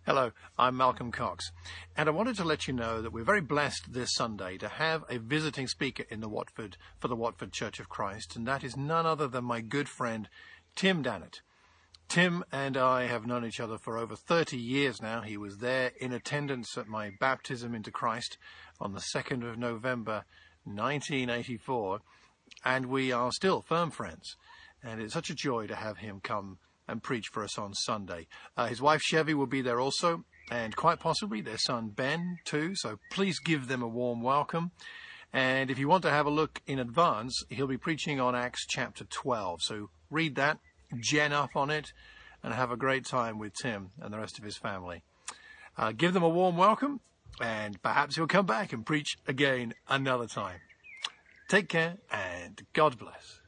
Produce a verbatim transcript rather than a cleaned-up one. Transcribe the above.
Hello, I'm Malcolm Cox, and I wanted to let you know that we're very blessed this Sunday to have a visiting speaker in the Watford for the Watford Church of Christ, and that is none other than my good friend Tim Dannett. Tim and I have known each other for over thirty years now. He was there in attendance at my baptism into Christ on the second of November nineteen eighty-four, and we are still firm friends, and it's such a joy to have him come and preach for us on Sunday. Uh, his wife Chevy will be there also, and quite possibly their son Ben too, so please give them a warm welcome. And if you want to have a look in advance, he'll be preaching on Acts chapter twelve, so read that, gen up on it, and have a great time with Tim and the rest of his family. Uh, give them a warm welcome, and perhaps he'll come back and preach again another time. Take care, and God bless.